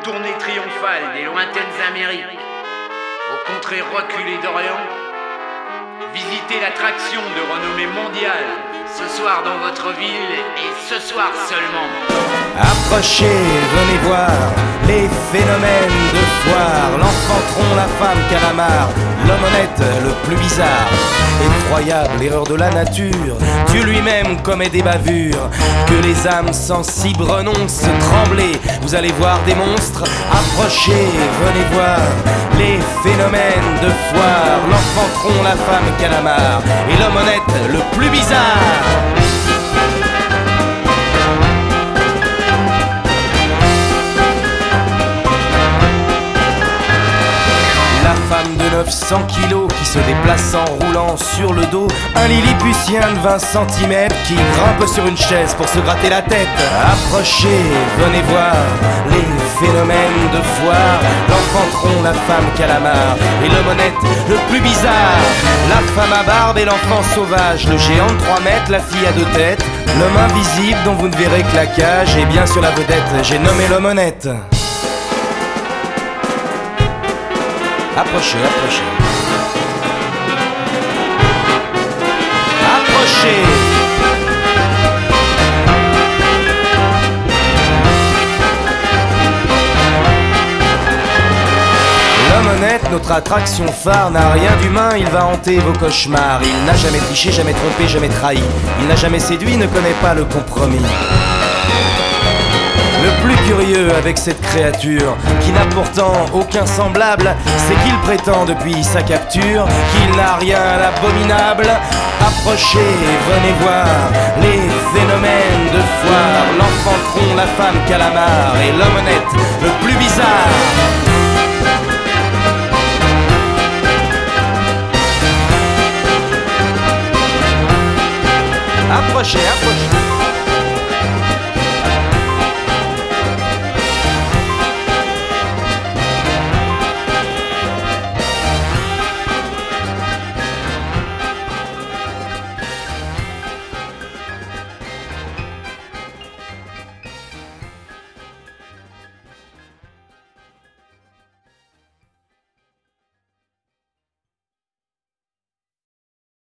tournée triomphale des lointaines Amériques, aux contrées reculées d'Orient, visitez l'attraction de renommée mondiale, ce soir dans votre ville et ce soir seulement. Approchez, venez voir les phénomènes de foire. L'enfant tronc, la femme calamar, l'homme honnête, le plus bizarre. Effroyable erreur de la nature, Dieu lui-même commet des bavures. Que les âmes sensibles renoncent, tremblez, vous allez voir des monstres. Approchez, venez voir les phénomènes de foire. L'enfant tronc, la femme calamar et l'homme honnête, le plus bizarre. Femme de 900 kilos qui se déplace en roulant sur le dos. Un lilliputien de 20 cm qui grimpe sur une chaise pour se gratter la tête. Approchez, venez voir les phénomènes de foire. L'enfant tronc, la femme calamar et l'homme honnête, le plus bizarre. La femme à barbe et l'enfant sauvage, le géant de 3 mètres, la fille à 2 têtes, l'homme invisible dont vous ne verrez que la cage. Et bien sûr la vedette, j'ai nommé l'homme honnête. Approchez, approchez. Approchez. L'homme honnête, notre attraction phare, n'a rien d'humain, il va hanter vos cauchemars. Il n'a jamais triché, jamais trompé, jamais trahi. Il n'a jamais séduit, ne connaît pas le compromis. Le plus curieux avec cette créature, qui n'a pourtant aucun semblable, c'est qu'il prétend depuis sa capture qu'il n'a rien d'abominable. Approchez, venez voir les phénomènes de foire. L'enfant tronc, la femme calamar et l'homme honnête, le plus bizarre. Approchez, approchez.